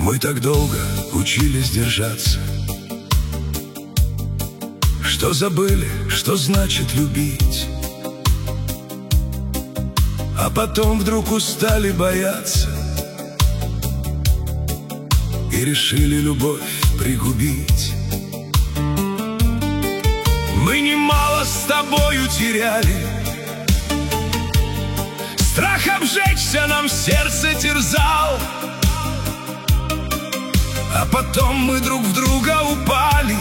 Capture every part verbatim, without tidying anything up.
Мы так долго учились держаться, что забыли, что значит любить. А потом вдруг устали бояться и решили любовь пригубить. Мы немало с тобою теряли, страх обжечься нам сердце терзал. А потом мы друг в друга упали,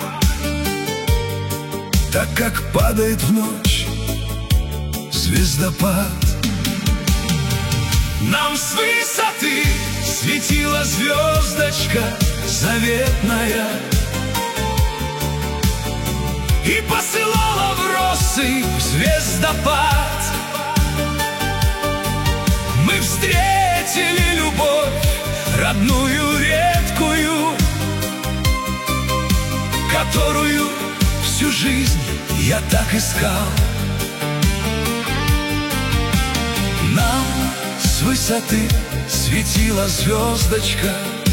так как падает в ночь звездопад. Нам с высоты светила звездочка заветная и посылала в россыпь звездопад. Мы встретили любовь родную, редкую, которую всю жизнь я так искал. Нам с высоты светила звездочка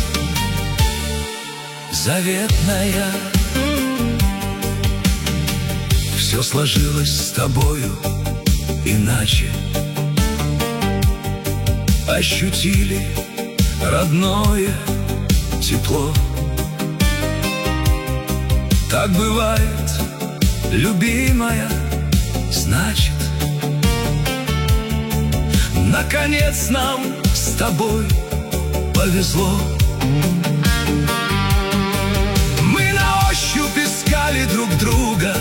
заветная. Все сложилось с тобою иначе. Ощутили родное тепло. Так бывает, любимая, значит, наконец нам с тобой повезло. Мы на ощупь искали друг друга,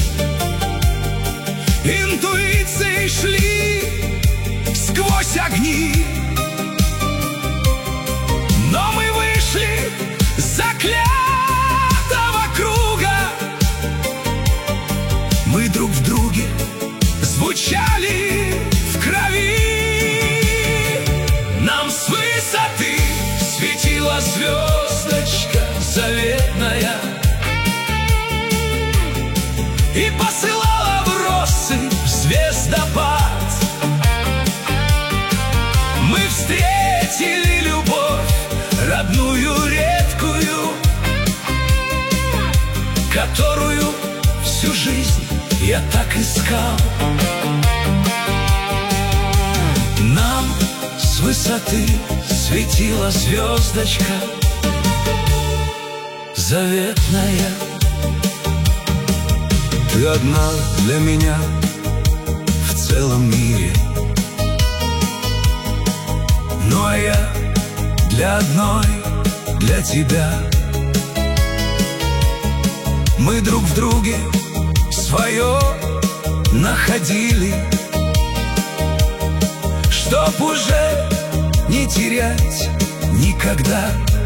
интуицией шли сквозь огни. Но мы вышли с заклятого круга. Мы друг в друге звучали в крови. Нам с высоты светила звездочка заветная и посылала в россыпь звездопад. Мы встретили любовь родную, редкую, которую всю жизнь я так искал. Нам с высоты светила звездочка заветная. Ты одна для меня в целом мире, ну а я для одной, для тебя. Мы друг в друге свое находили, чтоб уже не терять никогда.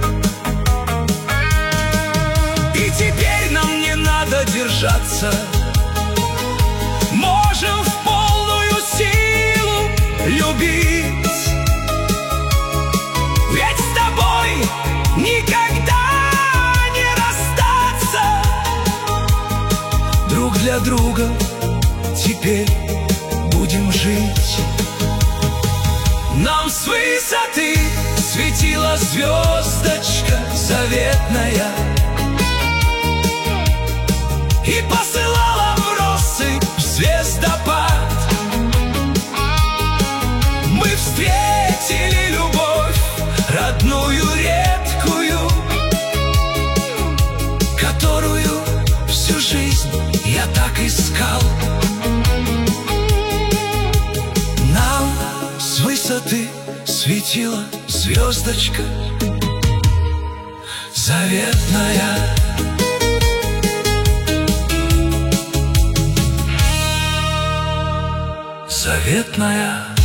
И теперь нам не надо держаться, можем в полную силу любить. Ведь с тобой никогда не расстаться. Друг для друга теперь будем жить. Нам с высоты светила звездочка заветная и посылала в россыпь звездопад. Мы встретили любовь родную, редкую, которую всю жизнь я так искал. Нам с высоты светила звездочка заветная. Заветная.